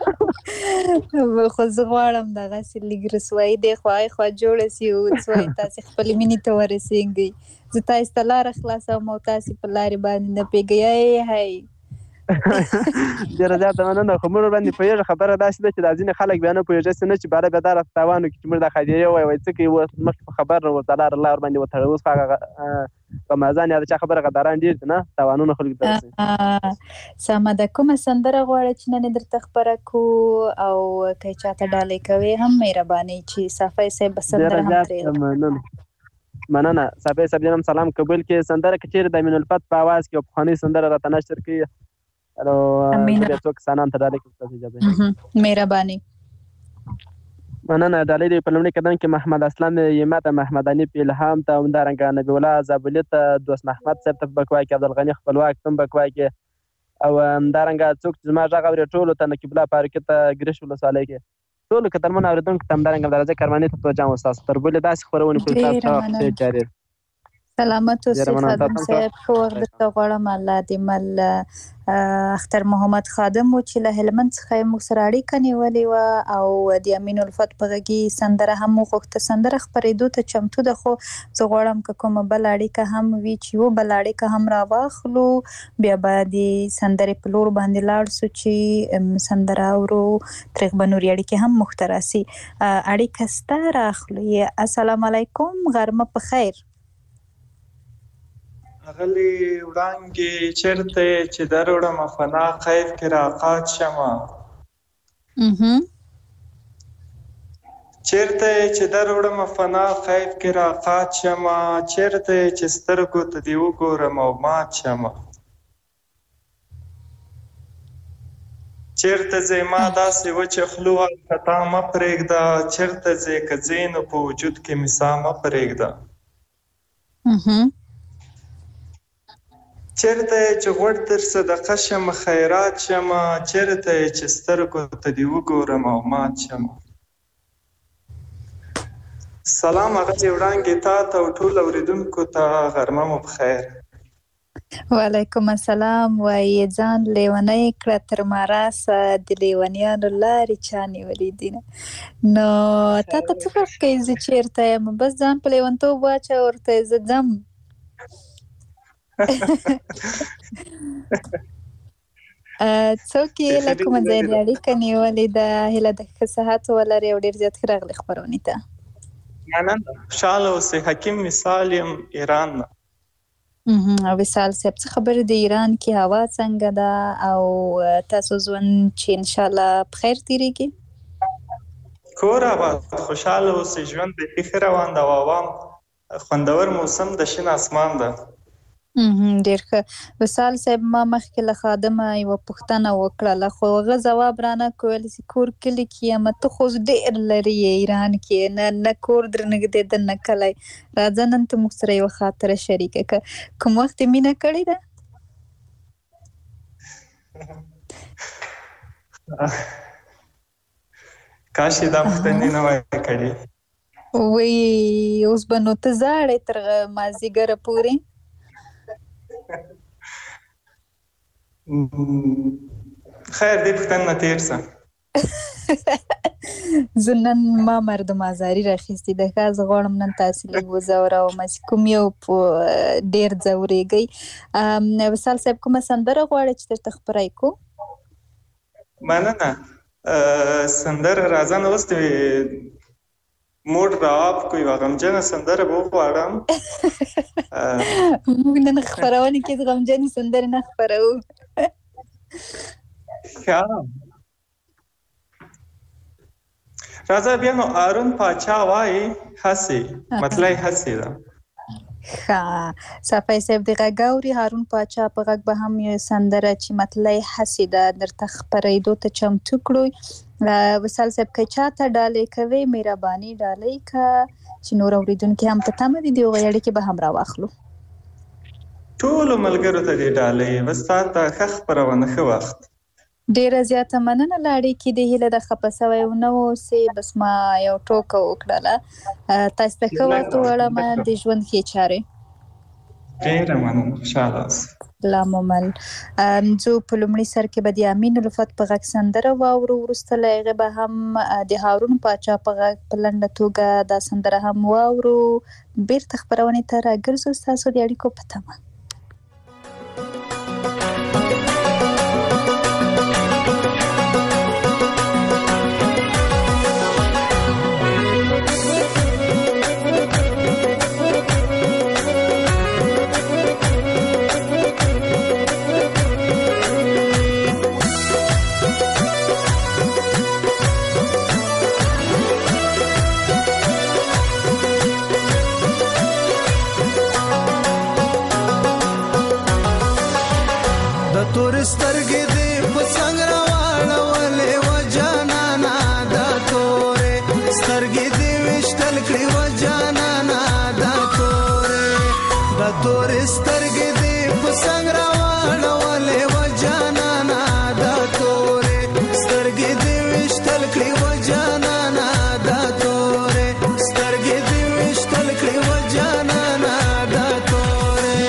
خو زه غواړم دغسې لږ رسوایي دې خوا خوا جوړه سي او څه وایي تاسې خپلې مینې ته ورسېږئ. زه تاسې ته لاره خلاصوم او تاسې په لارې باندې نه پوهېږئ. ای هی ډېره زیاته مننه. خو موږ باندې پوهېږه خبره داسې ده چې دا ځینې خلک بیا نه پوهېږي چې نه چې باره بیا دا راته تاوان وکړي چې موږ دا خاطرې ووایو وایي څه کوي اوس مخکې په خبر ورته لاره الله ورباندې وتړی. اوس خو هغه غمازان یا د چا خبره غداران ډېر دي نه تاوانونه خلکو ته رسوي. سمه ده. کومه سندره غواړئ چې نن یې درته خپره کړو او که یې چاته ډالۍ کوې هم مهرباني چې صافی صاحب به سندره هم ترې مننه مننه صافی صاحب جان هم سلام قبول کړي. سندره که چېرې د امین الفت په اواز کې یو پخوانۍ سندره راته نشر کړي نو بیا څو کسانان ته ډالۍ کړو تاسو اجازه مهرباني مننه. ډالۍ دې په لومړي قدم کې محمد اسلام یمه ته محمد انیف الهام ته همدارنګه نبي الله زابلي ته دوست محمد صاحب ته په بکوا کې عبدالغني خپلواک ته بکوا کې او همدارنګه څوک چې زما غږ اوري ټولو ته نقیب الله فاروقي ته ګرش ولسوالۍ کې ټولو کترمن اوریدونکو ته همدارنګه عبدالرزاق کرماني ته توجه ام استاد تر بلې داسې خپرونې کوي تاسو ته جاري سلامت اوسئ خادم صاحب. ښه وخت درته غواړم. الله دې مل اختر محمد خادم و چې له هلمند څخه یې موږ سره اړیکه نیولې وه او د امین الفت په غږي سندره هم وغوښته. سندره خپرېدو ته چمتو ده خو زه غواړم که کومه بله اړیکه هم وي چې یوه بله اړیکه هم راواخلو بیا به د سندرې په لور باندې لاړ سو چې سندره اورو ترې به نورې اړیکې هم موږ ته راسي. اړیکه سته راخلو. السلام علیکم، غرمه په خیر. اغلی وړانګې چېرته چې دروړم فنا خیف کې راقات شمه چېرته چې دروړم فنا خیف کې راقات شمه چېرته چې سترګو ته دې وګورم او مات شمه چېرته ځې ما داسې وچه خولو خطا مه پرېږده چېرته ځې که ځې نو په وجود کې مې ساه مه پرېږده چېرته چې غوړ تر صدقه شمه خیرات شمه چېرته چې سترګو ته دې وګورم او مات شمه. سلام اغلې وړانګې تا ته او ټولو اورېدونکو ته غرمه مو بخیر. وعلیکم السلام. وایي ځان لیونی کړه تر ماراسه د لیونیانو لارې چا نیولې دي. نو تا ته څه فرق کوي زه چېرته یم؟ بس ځان په لیونتوب واچوه ورته زه ځم. څوک یې له کومه ځای د اړیکه نیولې ده؟ هیله ده ښه صحت ولرې او ډېر زیات ښه راغلې خپرونې ته. مننه. خوشحاله اوسئ. حکیم مثال یم ایران نه. مهم. وصال صاحب څه خبره د ایران کې هوا څنګه ده او تاسو ژوند چې ان شاء الله بخیر تیریږي؟ کور آباد خوشاله اوسئ، ژوند بیخي ښه روان ده او عوام خوندور موسم د شین اسمان ده. مهم. ډېر ښه. وصال صاحب ما مخکې له خادمه یوه پوښتنه وکړله خو هغه ځواب رانه کړ چې کور کلي کې یم، ته خو اوس ډېر لرې یې ایران کې، نه نه کور در نږدې ده نه کلی. راځه نن ته موږ سره یوه خاطره شریکه کړه. کوم وخت یې مینه کړې ده؟ کاش یې دا پوښتنې نه وای کړې. وایي اوس به نو ته ژاړې تر مازدیګره پورې؟ خیر دې پوښتنه نه تېر شه. زه نن ما مردم ازاري راخیستې ده ښه، زه غواړم نن تاسې لږ وځوروم چې کوم یو ډېر ځورېږئ. وصال صاحب کومه سندره غواړئ چې درته خپره یې کړو؟ مننه. سندره راځه نو اوس دې موډ رااب کو یوه غمجنه سندره به وغواړم. موږ نن خپرونې کې غمجنې سندرې نه خپروو. ښه راځه بیا نو هارون پاچا وایي هسې مطلع هسې ده. ښه صفای صاحب د غږ اوري هارون پاچا په غږ به هم یو سندره چې مطلع هسې ده درته خپرېدو ته چمتو کړو. وصال صاحب که چاته ډالۍ کوئ مهرباني ډالۍ که چې نور اورېدونکي هم په تمه دي د هغوی اړیکې به هم راواخلو. ټولو ملګرو ته دې ډالۍ بس تا ته ښه خپرونه ښه وخت. ډېره زیاته مننه له اړیکې د هیله ده خفه سوی ونه اوسئ. بس ما یو ټوکه وکړله. تاسو ته ښه وخت غواړم د ژوند ښې چارې. ډېره مننه خوشحاله اوسئ. لاممل زه په لومړي سر کې به د امین الفت په غږ سندره واورو، وروسته له هغې به هم د هارون پاچا په غږ په لنډه توګه دا سندره هم واورو. بیرته خپرونې ته راګرځو ستاسو د اړیکو په تمه. سترګې دې په څنګ راواړولې و جانانا دا تورې سترګې دې ویشتل کړې و جانانا دا تورې دا تورې سترګې دې په څنګ راواړولې و جانانا دا تورې سترګې دې ویشتل کړې و جانانا دا تورې سترګې دې ویشتل کړې و جانانا دا تورې.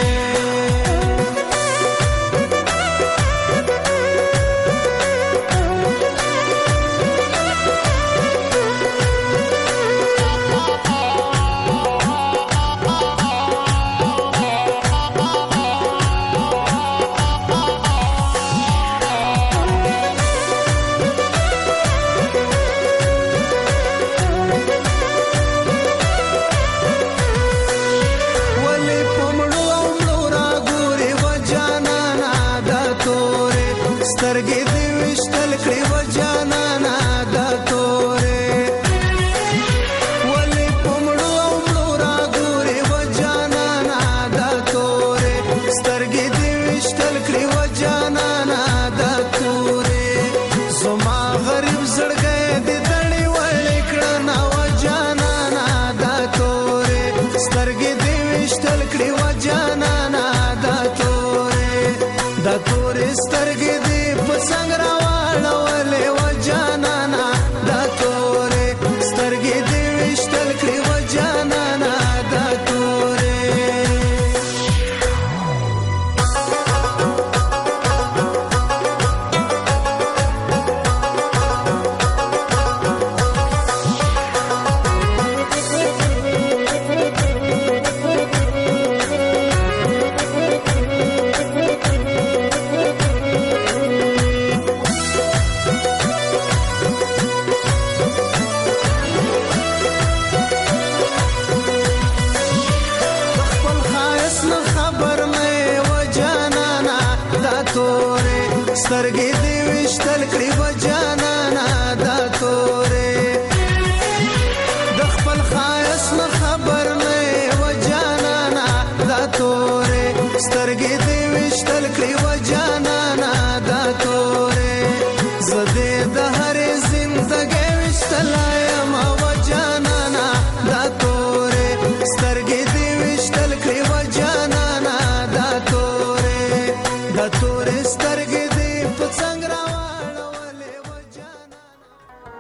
سترګې دې وشتل کړې و جانانا دا تورې د خپل خایس نه خبر نه و جانانا دا تورې سترګې دې وشتل کړې و جانانا دا تورې زدې د هرې زندګۍ وشتلایم و جانانا دا تورې سترګې دې وشتل کړې و جانانا دا تورې دا تورې سترګې دې په څنګ راواړولې و جانانا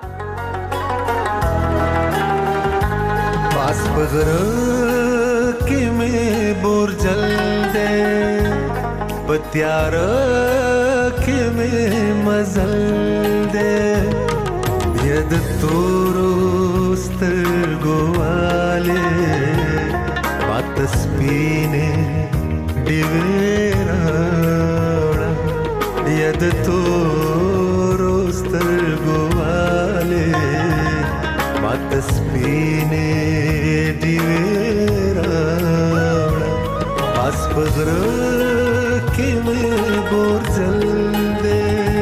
پاس بغره کې مې بورجل دې پتیار کې مې مزل دې ید تورو سترګو والے بات سپینې ډیویرا ید تورو سترګو والے بات سپینې ډیویرا پاس بغره کې مې بورجل دې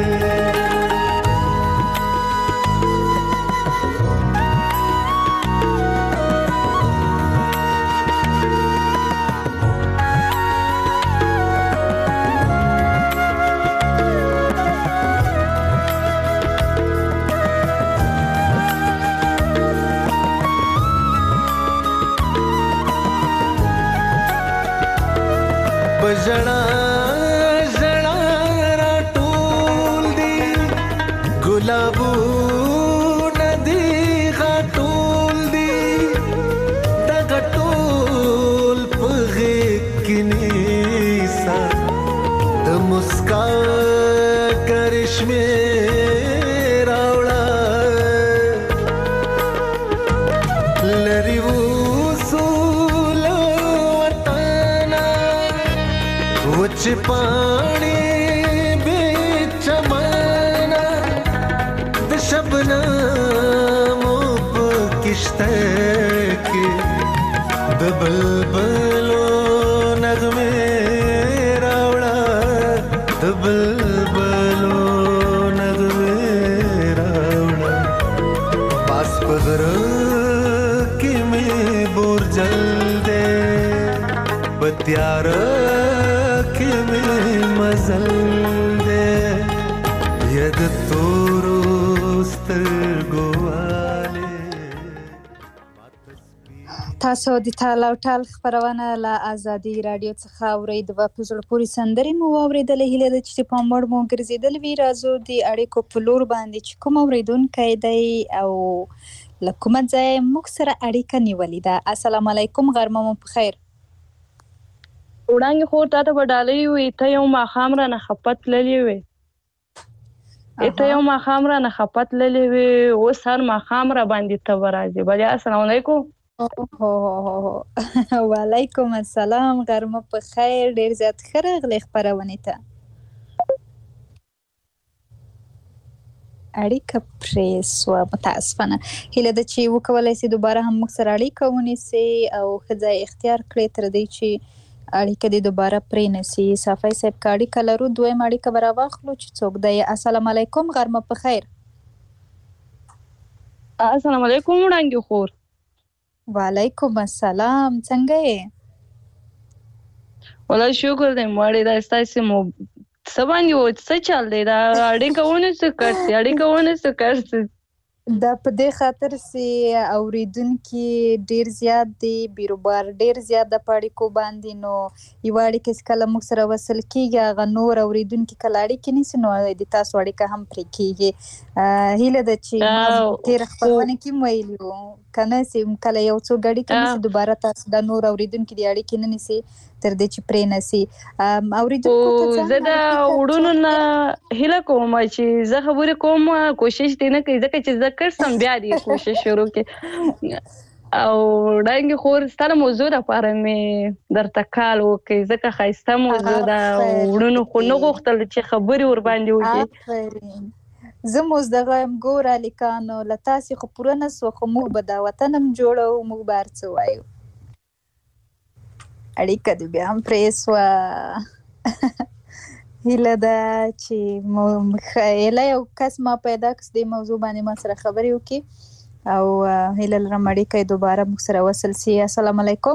بجڑا جڑا را ټول دی ګلابو ندی غټول دی دغه ټول پغه کنيسا د مسکا کرشمه راوړه لری وصول وچ پانی بیچ مانا د شبنم په کشته کې د بلبلو نغمه راوړه د بلبلو نغمه راوړه پاس پغره کې مې بورجل دې پتیار مزل دې ید تورو سترګو والے تاسو د ټال او ټال خبرونه له ازادي رادیو څخه اورئ د په زړه پورې سندرې مو اوریدلې هیله ده چې په مړ مو ګرځیدل وی راځو د اړیکو په لور باندې چې کوم اوریدونکي دی او لکومه ځای موږ سره اړیکه نیولې ده. السلام علیکم غرمه مو په خیر. وړاندې خو تاسو په ډالۍ وي ته یو ماښام را نه خپت للی وي ته یو ماښام را نه خپت للی وي اوس هر ماښام را باندې ته ورځي بیا. السلام علیکم. وعلیکم السلام غرمه په خیر. ډیر زیات ښه راغلی خپرونې ته. اړیکه پرې سوه متاسفانه. هیله ده چې وکولی سي دوباره هم موږ سره اړیکه ونیسي او ښه ځای اختیار کړې تر دې چې اړیکه دې دوباره پرې نسي. صافی صاحب که اړیکه لرو دویم اړیکه به راواخلو چې څوک دی. السلام علیکم غرمه په خیر. السلام علیکم وړانګې خور. وعلیکم السلام څنګه یې؟ والله شکر دی مړې دا ستاسې مو څه باندې و څه چل دی دا اړیکه ونیسو کرسي اړیکه ونیسو کرسي دا په دې خاطر سي اوریدونکي ډیر زیات دي بیروبار ډیر زیات د پاړیکو باندې نو یو اړیکه کله موږ سره وصل کیږي هغه نور اوریدونکي کله اړیکې نیسي نو د تاسو اړیکه هم پرې کیږي. هیله ده چې ما تیر خپلونه کې ویلو کنه سي کله یو څو اړیکې نیسي دوباره تاسو د نور اوریدونکي د اړیکې نه نیسي تر دې چې پرې نسي. اوریدونکو ته زه د وړونو نه هیله کوم چې زه خبرې کوم کوشش دې نه کوي ځکه چې زه کرسم بیا دې کوشش شروع کړي او ډنګ خور ستاره موضوع لپاره مې درته کال وکړي ځکه ښایسته موضوع ده وړونو خو نه غوښتل چې خبرې ور باندې وکړي. زه مو زدغه یم ګوره لیکانو له تاسې خو پوره نه سوه خو موږ به دا وطن هم جوړوو موږ به هر څه وایو. اړیکه دې بیا هم پرې سوه. هیله ده چې خیله یو کس ما پیدا کړ د موضوع باندې ما سره خبرې وکړي او هیله لرم اړیکه دوباره موږ سره وصل سي. السلام علیکم.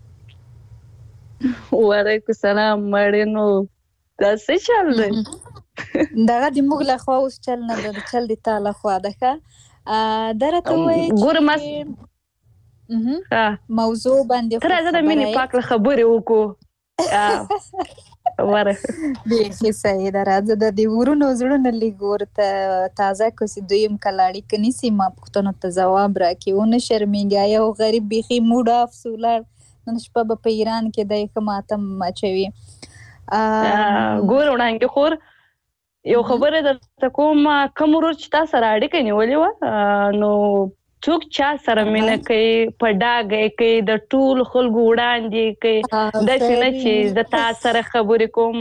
وعلیکم السلام. مړینو دا څه چل دی؟ دغه د موږ له خوا اوس چل نه دی، چل د تا له خوا ده. ښه دا راته ووایي ګوره ما موضوع باندې ته راځه د مینې پاک له خبرې وکړو. بیخي صحیح ده. راځه د دې ورونو زړونه لږ ورته تازه کړو چې دویم کله اړیکه نیسي ما پوښتنو ته ځواب راکړي، ونه شرمېږي. یو غریب بیخي موډ آف سو ولاړ، نن شپه به په ایران کې دی ښه ماتم اچوي. ګوره وړانګې خور یو خبره درته کوم، کوم ورور چې تا سره اړیکه نیولې وه نو څوک چا سره مینه کوي په ډاګه کوي د ټولو خلکو وړاندې کوي، داسې نه چې زه تا سره خبرې کوم.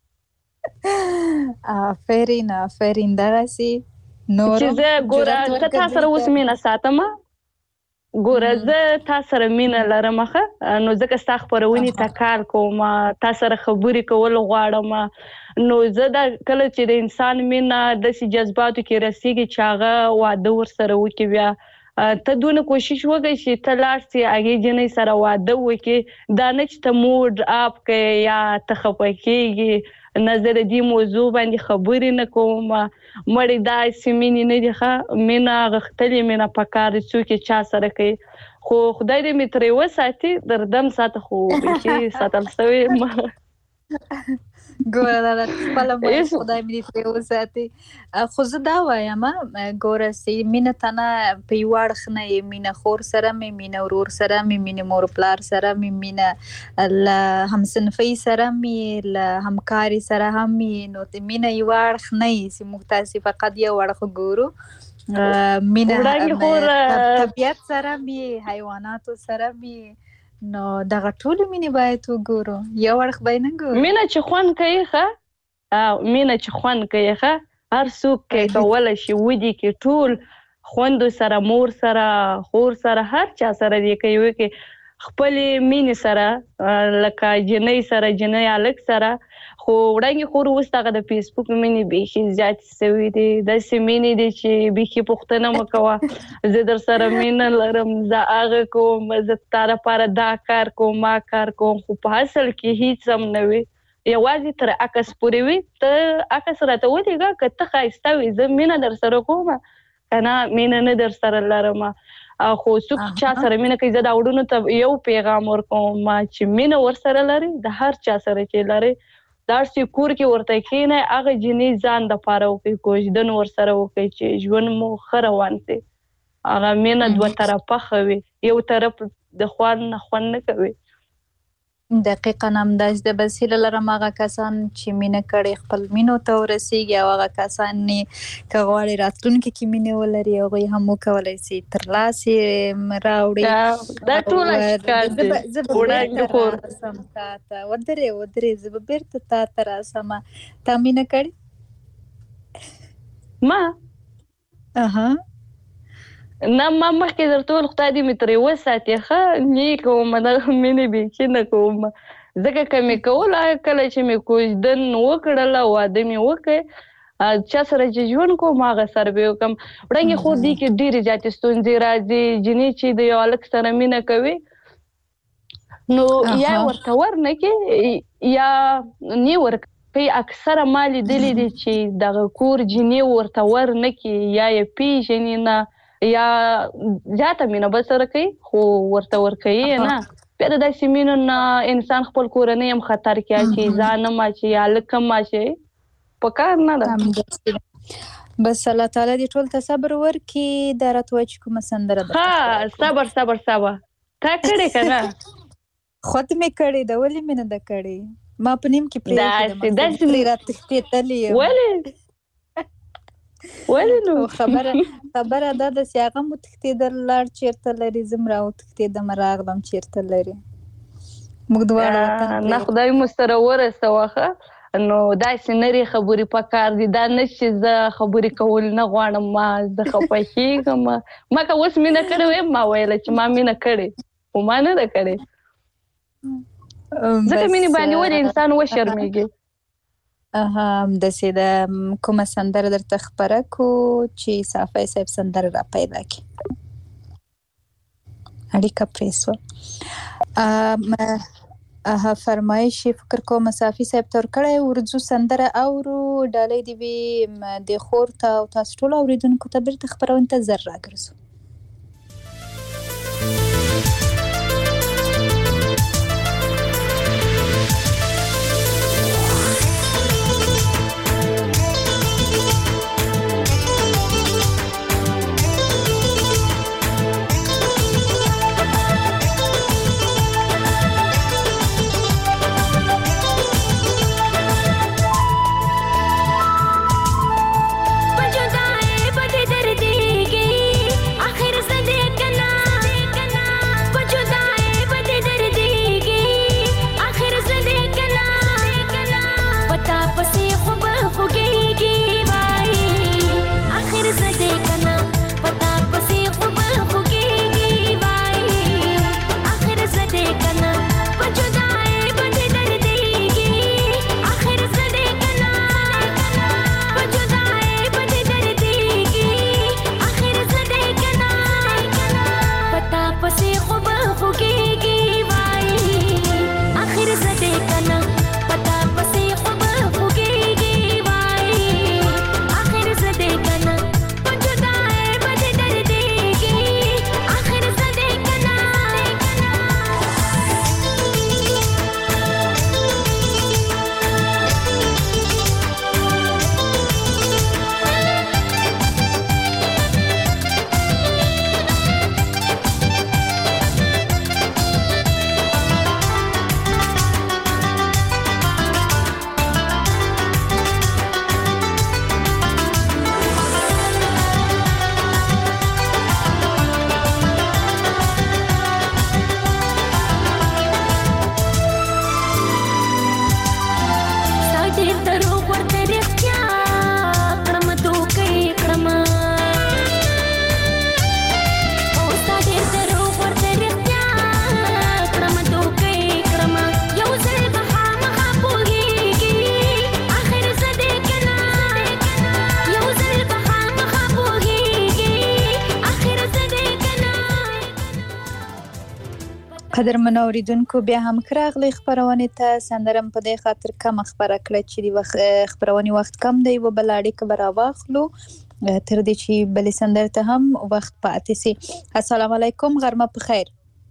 آفرین آفرین دغسې نور چې زه ګوره زه تا سره اوس مینه ساتم، ګوره زه تا سره مینه لرم ښه، نو ځکه ستا خپرونې ته کار کوم، تا سره خبرې کول غواړم. نو زه دا کله چې د انسان مینه داسې جذباتو کې رسېږي چې هغه واده ورسره وکړي، بیا ته دونه کوشش وکړئ چې ته لاړ سې هغې جنۍ سره واده وکړې، دا نه چې ته موډ اپ کوې یا ته خفه کېږي. نه زه د دې موضوع باندې خبرې نه کوم، مړې داسې مینې نه دي ښه، مینه غښتلې مینه پکار دي څوک یې چا سره کوي، خو خدای دې مې ترې وساتي دردم ساته خو بیخي ساتل سوی ګوره دا خپله مې خدای مې دې ترې وساتي. خو زه دا وایم ګوره چې مینه ته نه په یو اړخ نه یې، مینه خور سره مې، مینه ورور سره مې، مینه مور پلار سره مې، مینه له همصنفۍ سره مې، له همکاري سره هم مې، نو مینه یو اړخ نه یي چې موږ تاسې فقط یو اړخ ګورو. مینه طبیعت سره مې، حیواناتو سره مې، نو دغه ټولې مینې باید وګورو، یو اړخ به یې نه ګورو. مینه چې خوند کوي ښه، مینه چې خوند کوي ښه، هر څوک کولی شي ودې کې ټول خوندو سره، مور سره، خور سره، هر چا سره دې کوي وکړي خپلې مینې سره، لکه جنۍ سره، جنۍ هلک سره. خو وړانګې خور اوس دغه د فیسبوک مینې بیخي زیاتې سوي دي، داسې مینې دي چې بیخي پوښتنه مه کوه زه در سره مینه لرم، زه هغه کوم، زه ستا لپاره دا کار کوم ما کار کوم، خو په اصل کې هیڅ هم نه وي، یوازې تر عکس پورې وي. ته عکس راته ولېږه که ته ښایسته وي، زه مینه در سره کوم که نه مینه نه در سره لرم. خو څوک چا سره مینه کوي، زه دا وړونو ته یو پیغام ورکوم چې مینه ورسره لري، د هر چا سره چې لري دا چې کور کې ورته کښېنئ هغه جنۍ ځان دپاره وکړئ، کوژدن ورسره وکړئ چې ژوند مو ښه روان شي. هغه مینه دوه طرفه ښه وي، یو طرف د خوند نه خوند نه کوي. دقیقاً همداسې ده. بس هیله لرم هغه کسان چې مینه کړې خپل مینو ته ورسېږي، او هغه کسان که غواړي راتلونکي کې مینې ولري هغوی هم وکولی شي ترلاسې راوړي. دا ټوله اشکال دي. زه به بېرته راسم تا ته، ودرې ودرې زه به بېرته تا ته راسم. تا مینه کړې؟ ما اها نه، ما مخکې در ټول خدای دې مې ترې وساتي ښه، نه کوم دغه مینې بیخي نه کوم، ځکه که مې کوله کله چې مې کوژدن وکړله واده مې وکړ چا سره چې ژوند کوم هغه سره به وکړم. وړانګې خو دې کې ډېرې زیاتې ستونزې راځي. جنۍ چې د یو هلک سره مینه کوي نو یا ورته ورنه کې یا نه ورکوي. اکثره ما لیدلي دي چې دغه کور جنۍ ورته ورنه کې، یا یې پېژني نه، یا زیاته مینه به سره کوي خو ورته ورکوي نه. بیا د داسې مینو نه انسان خپل کورنۍ هم خطر کې اچوي، ځان هم اچوي، هلک هم اچوي، په کار نه ده. بس الله تعالی دې ټول ته صبر ورکړي. دا راته وایي چې کومه سندره ده؟ ها صبر صبر صبر. تا کړې که نه؟ خود مې کړې ده. ولې مې نه ده کړې؟ ما په نیم کې پرېښودم، راتښتېدلې یم. ولې؟ ولې نو؟ خبره خبره دا ده چې هغه مو تښتېدل لاړ چېرته لري، زه م راوتښتېدم راغلم چېرته لري. موږ دواړه وطن نه خدای مو سره ورسوه ښه. نو داسې نرې خبرې پکار دي، دا نه چې زه خبرې کول نه غواړم، ما زه خفه کېږم. ما که اوس مینه کړې ویم ما ویله چې ما مینه کړې، خو ما نه ده کړې. ځکه مینې باندې ولې انسان وشرمېږي. هم داسې د کومه سندره درته خپره کو چې صافی صاحب سندره را پیدا کړي. اړیکه پرې شوه. اه فرمایش فکر کوم صافی صاحب تور کړی ورځو سندره اورو ډالۍ دی وی د خور ته او تاسو ټول اوریدونکو ته بیرته خبرونه ته زر راګرځو. قدرمنو اوریدونکو بیا هم راغلی خبرونه ته سندرم په دې خاطر کم خبره کړه چې دی وخت خبرونه وخت کم دی و بل اړیکه برا واخلو تر دې چې بل سندر ته هم وخت پاتې سي. السلام علیکم غرمه په خیر.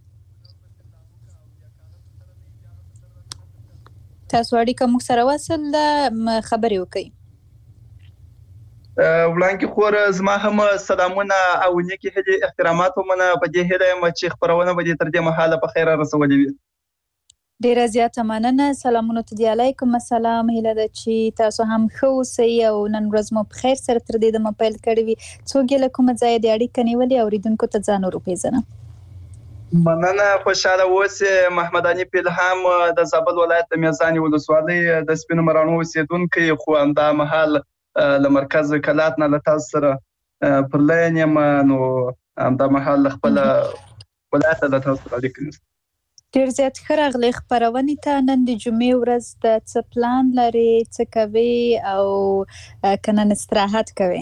تاسو اړیکه مو سره وصل خبرې وکړئ. وړاندې خور زما هم سلامونه او نیکی هدي احترامات ومنه په دې هله م چې خبرونه به تر دې مهاله په خیر رسولې وي. ډیره زیاته مننه. سلامونه ته دی علیکم السلام. هله د چې تاسو هم خو سي او نن ورځ مو په خیر سره تر دې د موبایل کړی وي څوک له کوم ځای د اړیکې نیولې اوریدونکو ته ځان ورپېژنه. مننه. خوشاله اوسئ. محمد انیف الهام د زابل ولایت د میزاني ولسوالۍ د سپینو مرانو اوسیدونکو خو همدا مهال له مرکز کلات نه له تاسو سره پر لاین یم نو همدا مهال خپل ولایت له تاسو سره اړیکه نیسم. ډیر زیات ښه راغلی خپرونې ته. نن د جمعې ورځ د څه پلان لري څه کوي او که نن استراحت کوي؟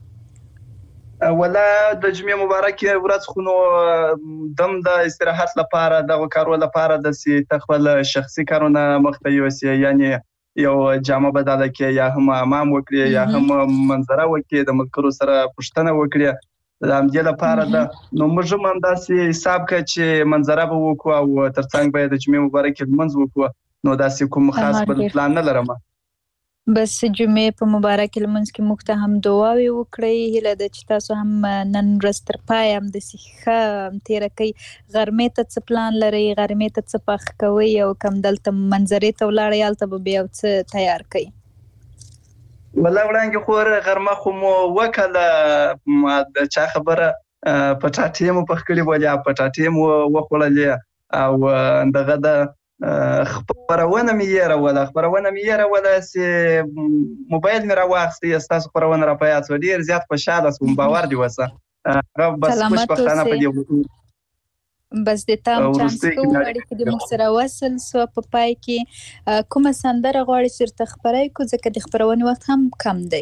ولا د جمعې مبارکې ورځ خو نو دم د استراحت لپاره دغه کارو لپاره د خپل شخصي کارونه مخته یوسي یعنی یو جامه بدله کې یا هم امام وکړي یا هم منظره وکړي د ملګرو سره پوښتنه وکړي د همدې لپاره ده نو موږ هم همداسې حساب کړه چې منظره به وکړو او ترڅنګ به د جمعې مبارکې لمونځ وکړو نو داسې کوم خاص بل پلان نه لرم. بس جمعې په مبارک لمونځ کې موږ ته هم دعاوې وکړئ. هیله ده چې تاسو هم نن ورځ تر پایه همداسې ښه تېره کوئ. غرمې ته څه پلان لرئ؟ غرمې ته څه پخ کوئ او کم دلته منظرې ته ولاړئ هلته به بیا یو څه تیار کوئ؟ والله وړاندې خور غرمه خو مو وکړه د چا خبره پټاټې مو پخ کړي ولې پټاټې مو وخوړلې او دغه د خبرونه مې یې راوله خبرونه مې یې راوله چې موبایل مې راواخیستی ستاسو خبرونه را په یاد شوه ډېر زیات خوشحاله شوم باور دې وسه هغه بس خوشبختانه په دې بس د تام چانس کوو اړیکې د موږ سره وصل سو په پای کې کومه سندره غواړي چې ته خبرې کو ځکه د خبرونې وخت هم کم دی.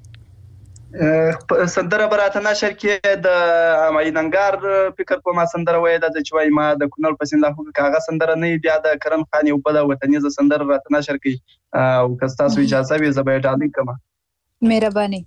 سندره براته نشر کې د مایننګار فکر په ما سندره وای د چې ما د کونړ په سیند له کاغه سندره نه بیا د کرن خان یو بل وطنیزه سندره راته نشر کی او که تاسو اجازه وي زه به ډالۍ کوم. مهرباني.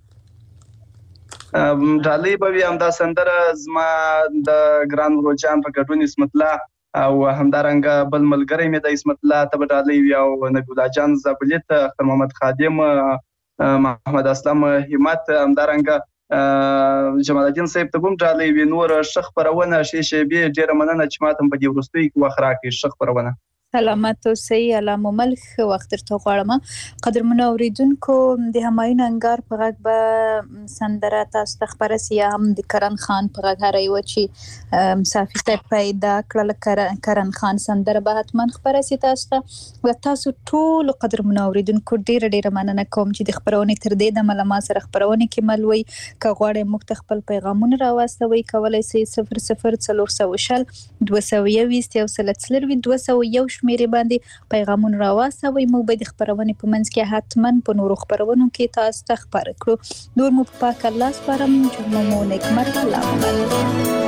ډالۍ به وي همدا سندره زما د ګران وروجان په ګډون اسمت الله او همدارنګه بل ملګری مې د اسمت الله ته به ډالۍ وي او نبی الله جان زابلی ته خیر محمد خادم محمد اسلام همت همدارنګه جمال الدین صاحب ته هم ډالۍ وي. نور ښه خپرونه شیشه به ډیره مننه چې ماته په دې وروستۍ کې وخت راکړي. ښه خپرونه. سلامت اوسئ. الله مو ملک وخت درته غواړم. قدرمنو اوریدونکو د همایون انګار په غږ به سندره تاسو ته خبره سي هم د کرن خان په غږ هرې و چې مسافر ته پیدا کړل کرن خان سندره به حتما خبره سي تاسو ته و تاسو ټول قدرمنو اوریدونکو ډیره ډیره مننه کوم چې د خبرونې تر دې د ملما سره خبرونه کې ملوي ک غواړئ موږ خپل پیغامونه راوستوي کولای سي صفر صفر څلور سوه شل دوه سوه یوویشت یو سل څلروي دوه سوه یو شمیرې باندې پیغامونه راوستوي. موږ به د خبرونې په منځ کې حتما په نورو خبرونو کې تاسو ته خبر کړو. نور مو پاک الله سپارم چې مو نیکمرغه الله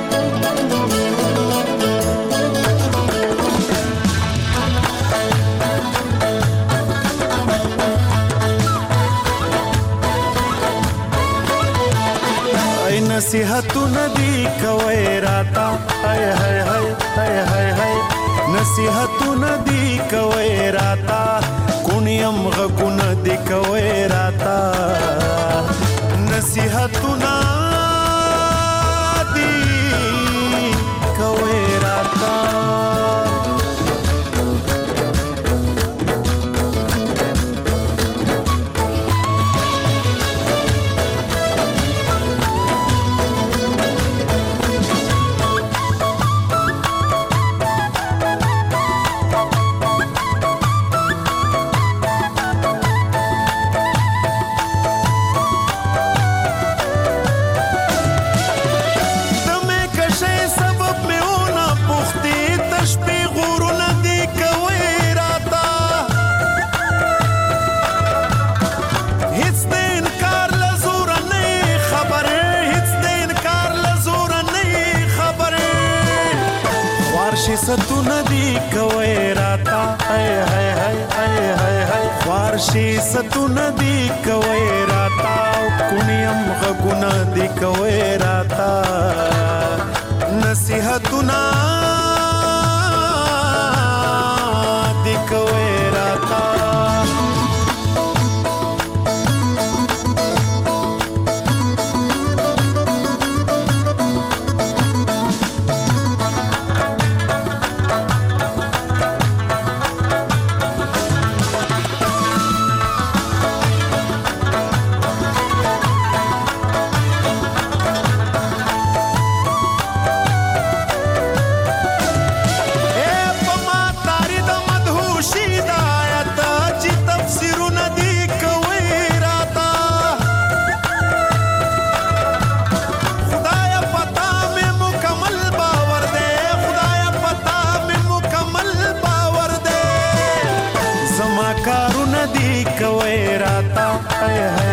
نصیحتونه دی کوي راتا هاي هاي هاي هاي هاي هاي نصیحتونه دی کوي راتا کونیم غونه دی کوي راتا نصیحتونه دی کوي راتا ستونه دی کوي راتا هاي هاي هاي هاي هاي هاي وارشي ستونه دی کوي راتا کونیم غونه دی کوي راتا نصیحتونه دی کوي راتا کارونه دی کوي راتا هاي هاي